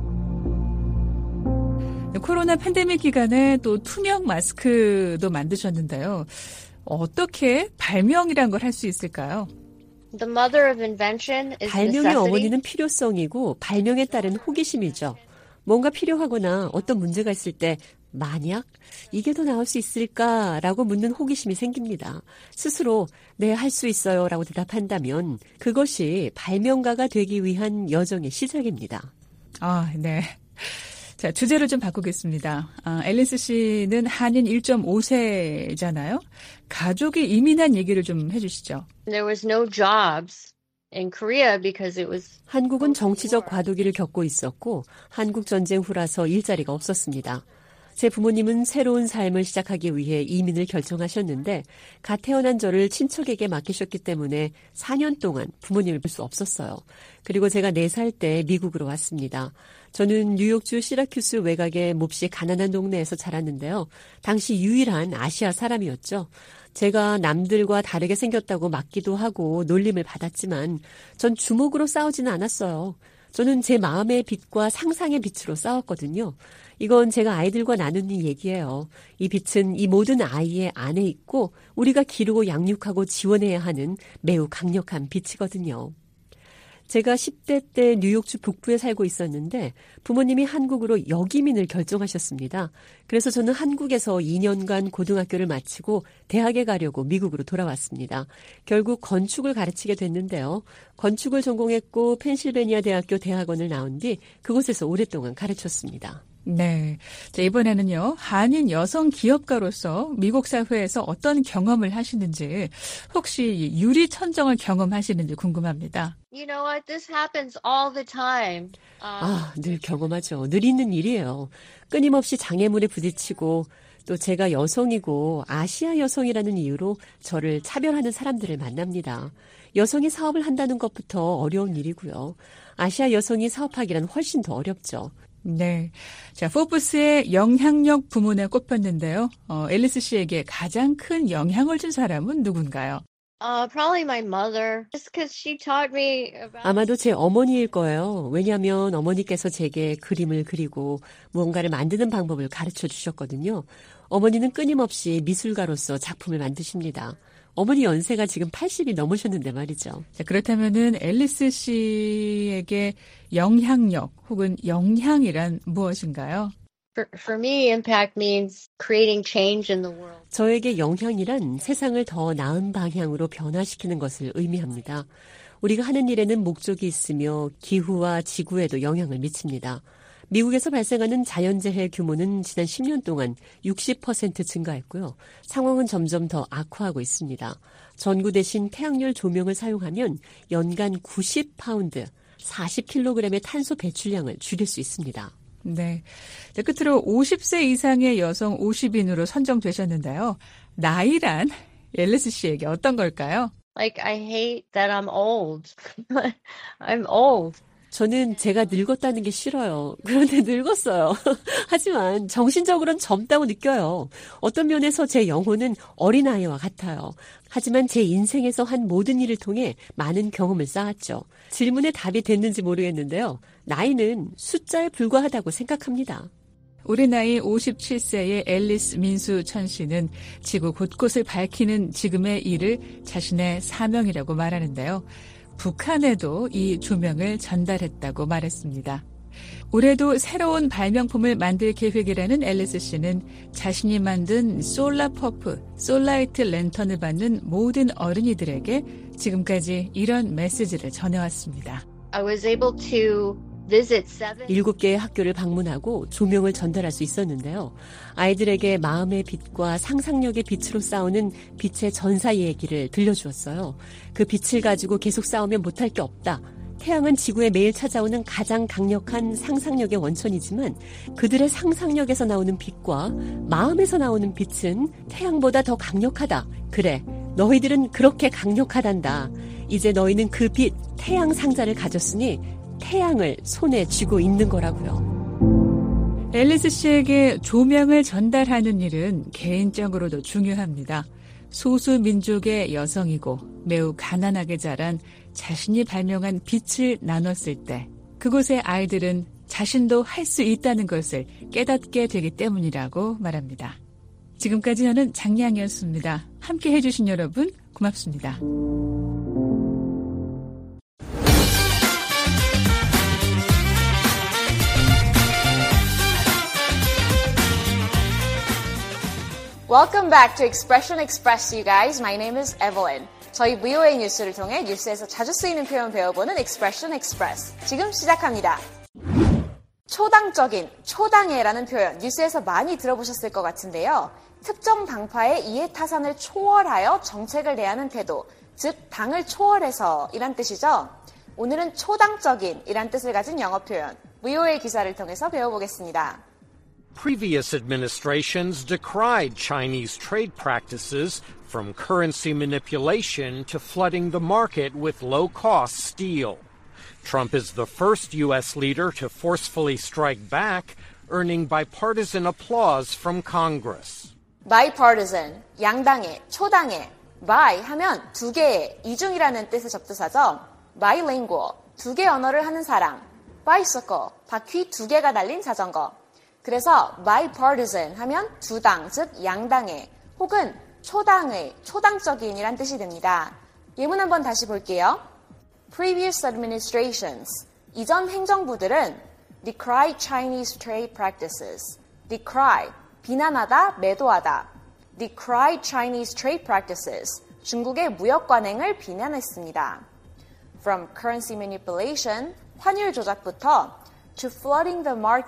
코로나 팬데믹 기간에 또 투명 마스크도 만드셨는데요. 어떻게 발명이란 걸 할 수 있을까요? The mother of invention is 발명의 necessity. 어머니는 필요성이고 발명에 따른 호기심이죠. 뭔가 필요하거나 어떤 문제가 있을 때 만약 이게 더 나을 수 있을까라고 묻는 호기심이 생깁니다. 스스로 네, 할 수 있어요 라고 대답한다면 그것이 발명가가 되기 위한 여정의 시작입니다. 아, 네. 자, 주제를 좀 바꾸겠습니다. 앨리스 씨는 한인 1.5세잖아요. 가족이 이민한 얘기를 좀 해주시죠. There was no jobs in Korea because it was 한국은 정치적 과도기를 겪고 있었고 한국 전쟁 후라서 일자리가 없었습니다. 제 부모님은 새로운 삶을 시작하기 위해 이민을 결정하셨는데 갓 태어난 저를 친척에게 맡기셨기 때문에 4년 동안 부모님을 볼 수 없었어요. 그리고 제가 4살 때 미국으로 왔습니다. 저는 뉴욕주 시라큐스 외곽의 몹시 가난한 동네에서 자랐는데요. 당시 유일한 아시아 사람이었죠. 제가 남들과 다르게 생겼다고 맞기도 하고 놀림을 받았지만 전 주먹으로 싸우지는 않았어요. 저는 제 마음의 빛과 상상의 빛으로 싸웠거든요. 이건 제가 아이들과 나누는 얘기예요. 이 빛은 이 모든 아이의 안에 있고 우리가 기르고 양육하고 지원해야 하는 매우 강력한 빛이거든요. 제가 10대 때 뉴욕주 북부에 살고 있었는데 부모님이 한국으로 역이민을 결정하셨습니다. 그래서 저는 한국에서 2년간 고등학교를 마치고 대학에 가려고 미국으로 돌아왔습니다. 결국 건축을 가르치게 됐는데요. 건축을 전공했고 펜실베니아 대학교 대학원을 나온 뒤 그곳에서 오랫동안 가르쳤습니다. 네. 자, 이번에는요, 한인 여성 기업가로서 미국 사회에서 어떤 경험을 하시는지, 혹시 유리천정을 경험하시는지 궁금합니다. You know what? This happens all the time. 늘 경험하죠. 늘 있는 일이에요. 끊임없이 장애물에 부딪히고 또 제가 여성이고 아시아 여성이라는 이유로 저를 차별하는 사람들을 만납니다. 여성이 사업을 한다는 것부터 어려운 일이고요. 아시아 여성이 사업하기란 훨씬 더 어렵죠. 네. 자, 포브스의 영향력 부문에 꼽혔는데요. 앨리스 씨에게 가장 큰 영향을 준 사람은 누군가요? Probably my mother. Just because she taught me about. 아마도 제 어머니일 거예요. 왜냐하면 어머니께서 제게 그림을 그리고 무언가를 만드는 방법을 가르쳐 주셨거든요. 어머니는 끊임없이 미술가로서 작품을 만드십니다. 어머니 연세가 지금 80이 넘으셨는데 말이죠. 자, 그렇다면은 앨리스 씨에게 영향력 혹은 영향이란 무엇인가요? For me, impact means creating change in the world. 저에게 영향이란 세상을 더 나은 방향으로 변화시키는 것을 의미합니다. 우리가 하는 일에는 목적이 있으며 기후와 지구에도 영향을 미칩니다. 미국에서 발생하는 자연재해 규모는 지난 10년 동안 60% 증가했고요. 상황은 점점 더 악화하고 있습니다. 전구 대신 태양열 조명을 사용하면 연간 90파운드, 40kg의 탄소 배출량을 줄일 수 있습니다. 네. 자, 끝으로 50세 이상의 여성 50인으로 선정되셨는데요. 나이란 앨리스 씨에게 어떤 걸까요? Like, I hate that I'm old. I'm old. 저는 제가 늙었다는 게 싫어요. 그런데 늙었어요. 하지만 정신적으로는 젊다고 느껴요. 어떤 면에서 제 영혼은 어린아이와 같아요. 하지만 제 인생에서 한 모든 일을 통해 많은 경험을 쌓았죠. 질문에 답이 됐는지 모르겠는데요. 나이는 숫자에 불과하다고 생각합니다. 올해 나이 57세의 앨리스 민수천 씨는 지구 곳곳을 밝히는 지금의 일을 자신의 사명이라고 말하는데요. 북한에도 이 조명을 전달했다고 말했습니다. 올해도 새로운 발명품을 만들 계획이라는 앨리스 씨는 자신이 만든 솔라퍼프, 솔라이트 랜턴을 받는 모든 어린이들에게 지금까지 이런 메시지를 전해왔습니다. I was able to visit 7개의 학교를 방문하고 조명을 전달할 수 있었는데요. 아이들에게 마음의 빛과 상상력의 빛으로 싸우는 빛의 전사 얘기를 들려주었어요. 그 빛을 가지고 계속 싸우면 못할 게 없다. 태양은 지구에 매일 찾아오는 가장 강력한 상상력의 원천이지만 그들의 상상력에서 나오는 빛과 마음에서 나오는 빛은 태양보다 더 강력하다. 그래, 너희들은 그렇게 강력하단다. 이제 너희는 그 빛, 태양 상자를 가졌으니 태양을 손에 쥐고 있는 거라고요. 앨리스 씨에게 조명을 전달하는 일은 개인적으로도 중요합니다. 소수 민족의 여성이고 매우 가난하게 자란 자신이 발명한 빛을 나눴을 때 그곳의 아이들은 자신도 할 수 있다는 것을 깨닫게 되기 때문이라고 말합니다. 지금까지 저는 장량이었습니다. 함께 해주신 여러분 고맙습니다. Welcome back to Expression Express, you guys. My name is Evelyn. 저희 VOA 뉴스를 통해 뉴스에서 자주 쓰이는 표현 배워보는 Expression Express. 지금 시작합니다. 초당적인, 초당해라는 표현 뉴스에서 많이 들어보셨을 것 같은데요. 특정 당파의 이해타산을 초월하여 정책을 대하는 태도, 즉 당을 초월해서 이란 뜻이죠. 오늘은 초당적인 이란 뜻을 가진 영어 표현 VOA 기사를 통해서 배워보겠습니다. Previous administrations decried Chinese trade practices from currency manipulation to flooding the market with low-cost steel. Trump is the first U.S. leader to forcefully strike back, earning bipartisan applause from Congress. bipartisan, 양당의, 초당의, bi 하면 두 개의, 이중이라는 뜻의 접두사죠. bilingual, 두 개 언어를 하는 사람. bicycle, 바퀴 두 개가 달린 자전거. 그래서 bipartisan 하면 두 당, 즉 양당의 혹은 초당의, 초당적인이란 뜻이 됩니다. 예문 한번 다시 볼게요. Previous administrations, 이전 행정부들은 decry Chinese trade practices. decry, 비난하다, 매도하다. decry Chinese trade practices, 중국의 무역 관행을 비난했습니다. From currency manipulation, 환율 조작부터 to flooding the market,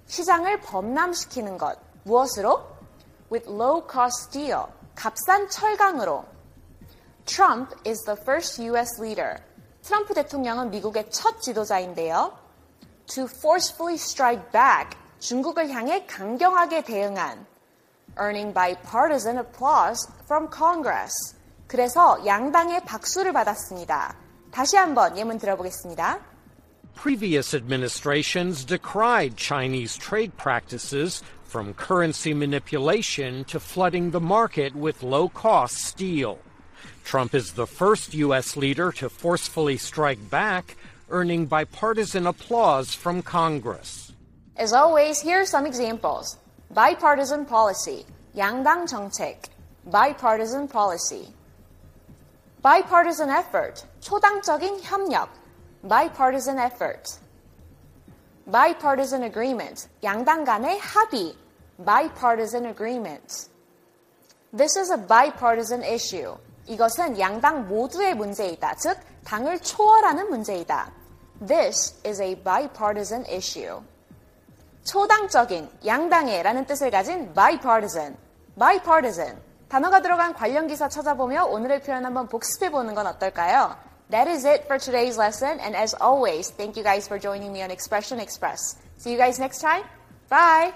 시장을 범람시키는 것. 무엇으로? With low-cost steel. 값싼 철강으로. Trump is the first U.S. leader. 트럼프 대통령은 미국의 첫 지도자인데요. To forcefully strike back. 중국을 향해 강경하게 대응한. Earning bipartisan applause from Congress. 그래서 양당의 박수를 받았습니다. 다시 한번 예문 들어보겠습니다. Previous administrations decried Chinese trade practices from currency manipulation to flooding the market with low-cost steel. Trump is the first U.S. leader to forcefully strike back, earning bipartisan applause from Congress. As always, here are some examples. Bipartisan policy, 양당 정책, bipartisan policy. Bipartisan effort, 초당적인 협력, bipartisan effort. Bipartisan agreement, 양당 간의 합의, bipartisan agreement. This is a bipartisan issue. 이것은 양당 모두의 문제이다. 즉, 당을 초월하는 문제이다. This is a bipartisan issue. 초당적인, 양당의 라는 뜻을 가진 bipartisan, bipartisan. 단어가 들어간 관련 기사 찾아보며 오늘의 표현 한번 복습해보는 건 어떨까요? That is it for today's lesson, and as always, thank you guys for joining me on Expression Express. See you guys next time. Bye!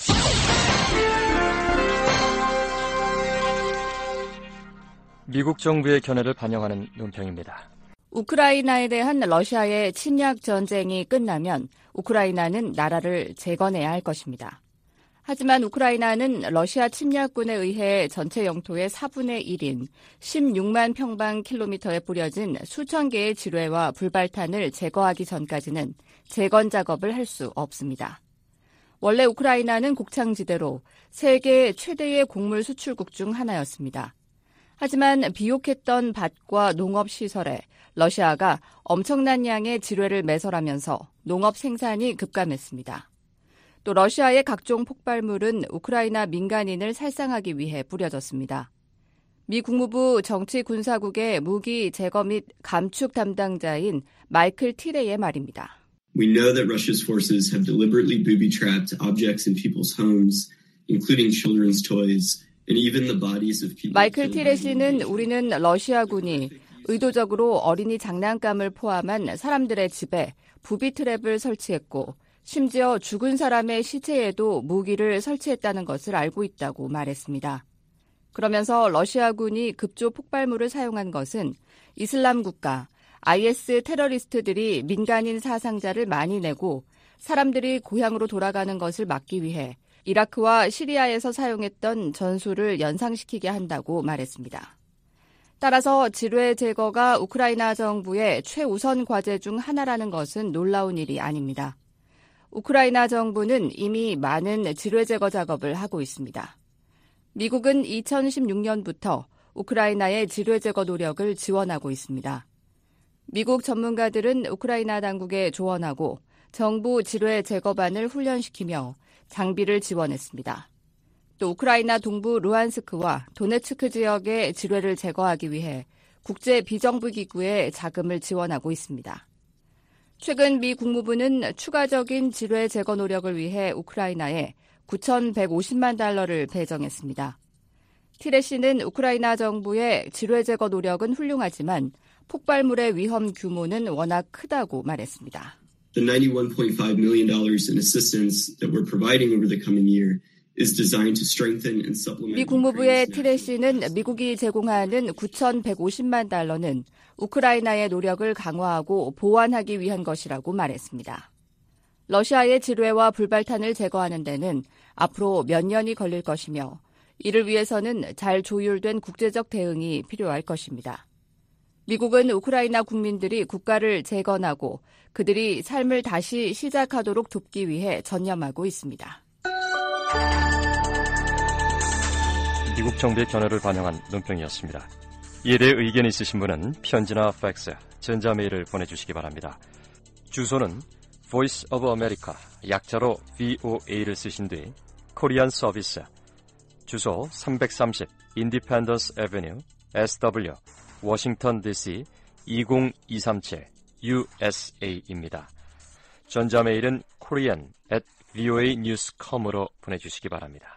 미국 정부의 견해를 반영하는 논평입니다. 우크라이나에 대한 러시아의 침략 전쟁이 끝나면 우크라이나는 나라를 재건해야 할 것입니다. 하지만 우크라이나는 러시아 침략군에 의해 전체 영토의 4분의 1인 16만 평방킬로미터에 뿌려진 수천 개의 지뢰와 불발탄을 제거하기 전까지는 재건 작업을 할 수 없습니다. 원래 우크라이나는 곡창지대로 세계 최대의 곡물 수출국 중 하나였습니다. 하지만 비옥했던 밭과 농업시설에 러시아가 엄청난 양의 지뢰를 매설하면서 농업 생산이 급감했습니다. 또 러시아의 각종 폭발물은 우크라이나 민간인을 살상하기 위해 뿌려졌습니다. 미 국무부 정치군사국의 무기 제거 및 감축 담당자인 마이클 티레의 말입니다. We know that Russia's forces have deliberately booby-trapped objects in people's homes, including children's toys, and even the bodies of people. 마이클 티레 씨는 우리는 러시아군이 의도적으로 어린이 장난감을 포함한 사람들의 집에 부비 트랩을 설치했고 심지어 죽은 사람의 시체에도 무기를 설치했다는 것을 알고 있다고 말했습니다. 그러면서 러시아군이 급조 폭발물을 사용한 것은 이슬람 국가, IS 테러리스트들이 민간인 사상자를 많이 내고 사람들이 고향으로 돌아가는 것을 막기 위해 이라크와 시리아에서 사용했던 전술을 연상시키게 한다고 말했습니다. 따라서 지뢰 제거가 우크라이나 정부의 최우선 과제 중 하나라는 것은 놀라운 일이 아닙니다. 우크라이나 정부는 이미 많은 지뢰 제거 작업을 하고 있습니다. 미국은 2016년부터 우크라이나의 지뢰 제거 노력을 지원하고 있습니다. 미국 전문가들은 우크라이나 당국에 조언하고 정부 지뢰 제거반을 훈련시키며 장비를 지원했습니다. 또 우크라이나 동부 루안스크와 도네츠크 지역의 지뢰를 제거하기 위해 국제 비정부 기구에 자금을 지원하고 있습니다. 최근 미 국무부는 추가적인 지뢰 제거 노력을 위해 우크라이나에 9,150만 달러를 배정했습니다. 티레 씨는 우크라이나 정부의 지뢰 제거 노력은 훌륭하지만 폭발물의 위험 규모는 워낙 크다고 말했습니다. The $91.5 million in assistance that we're providing over the coming year is designed to strengthen and supplement. 미 국무부의 티레 씨는 미국이 제공하는 9,150만 달러는 우크라이나의 노력을 강화하고 보완하기 위한 것이라고 말했습니다. 러시아의 지뢰와 불발탄을 제거하는 데는 앞으로 몇 년이 걸릴 것이며 이를 위해서는 잘 조율된 국제적 대응이 필요할 것입니다. 미국은 우크라이나 국민들이 국가를 재건하고 그들이 삶을 다시 시작하도록 돕기 위해 전념하고 있습니다. 미국 정부의 견해를 반영한 논평이었습니다. 이에 대해 의견이 있으신 분은 편지나 팩스, 전자메일을 보내주시기 바랍니다. 주소는 Voice of America, 약자로 VOA를 쓰신 뒤 코리안 서비스, 주소 330 Independence Avenue, SW, 워싱턴 DC 20237 USA입니다. 전자메일은 korean@ voanews.com으로 보내주시기 바랍니다.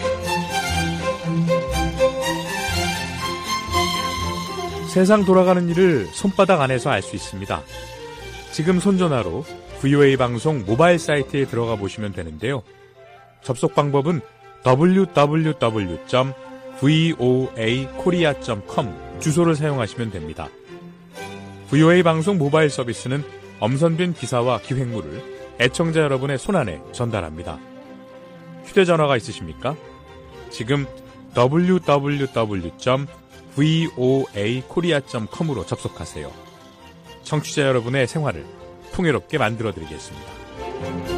세상 돌아가는 일을 손바닥 안에서 알 수 있습니다. 지금 손전화로 VOA 방송 모바일 사이트에 들어가 보시면 되는데요. 접속 방법은 www.voakorea.com 주소를 사용하시면 됩니다. VOA 방송 모바일 서비스는 엄선된 기사와 기획물을 애청자 여러분의 손안에 전달합니다. 휴대전화가 있으십니까? 지금 www.voakorea.com으로 접속하세요. 청취자 여러분의 생활을 풍요롭게 만들어드리겠습니다.